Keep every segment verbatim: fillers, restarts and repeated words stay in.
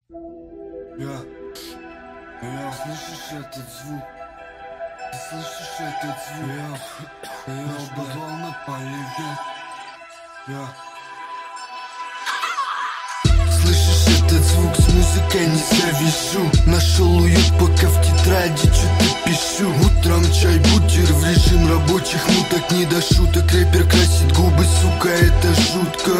Я, я, слышишь этот звук? Ты слышишь этот звук? Я, я подвал на поливе. Я. Слышишь этот звук? С музыкой не завяжу. Нашел уют, пока в тетради что-то пишу. Утром чай, бутер, в режим рабочих муток. Не до шуток, рэпер красит губы, сука, это жутко.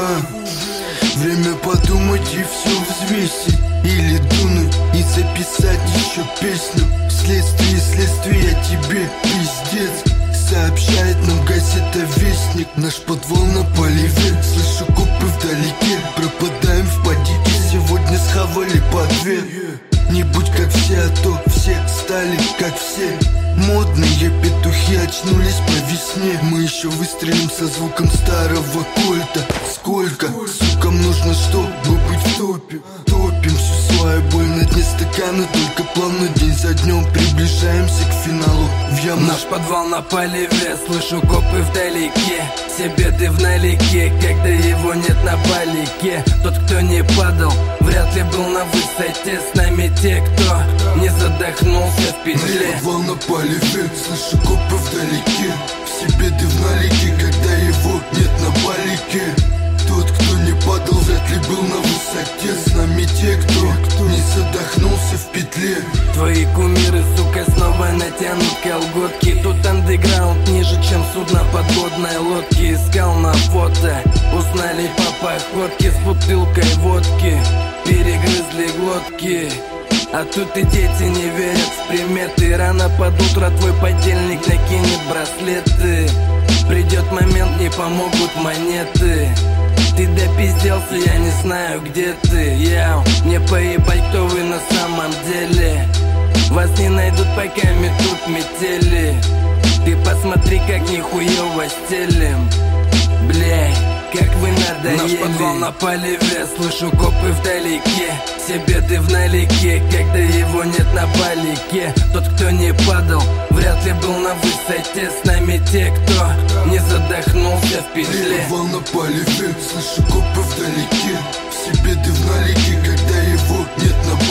Время подумать и все взвесить. Или дунуть и записать еще песню. Вследствие следствия тебе пиздец. Сообщает нам газета «Вестник». Наш подвал на поливе. Слышу копы вдалеке. Пропадаем в подике. Сегодня схавали по две. Не будь как все, а то все стали как все. Модные петухи очнулись по весне. Мы еще выстрелим со звуком старого кольта. Сколько, сукам нужно, чтобы быть в топе. Топим всю свою боль на дне стакана. Только плавно день за днем приближаемся к финалу в яму. Наш подвал на поливе, слышу копы вдалеке. Все беды в налике, когда его нет на балике. Тот, кто не падал, вряд ли был на высоте. С нами те, кто не задохнулся в петле. Наш подвал на поливе, слышу копы вдалеке. Все беды в налике, когда его нет на балике. Тот, кто не падал, вряд ли был на высоте. С нами те, кто не задохнулся в петле. Твои кумиры, сука, снова натянут колготки. Тут андеграунд ниже, чем судно подводной лодки. Искал на фото, узнали по походке. С бутылкой водки перегрызли глотки. А тут и дети не верят в приметы. Рано под утро твой подельник накинет браслеты. Придет момент, не помогут монеты. Ты допизделся, я не знаю, где ты. Яу, мне поебать, кто вы на самом деле. Вас не найдут, пока метут метели. Ты посмотри, как нихуево стелим. Блядь, как вы надоели. Наш подвал на поливе, слышу копы вдалеке. Все беды в налике, когда его нет на балике. Тот, кто не падал, вряд ли был на высоте. С нами те, кто не задохнулся в петле. Подвал на поливе, слышу копы вдалеке. Все беды в налике, когда его нет на балике.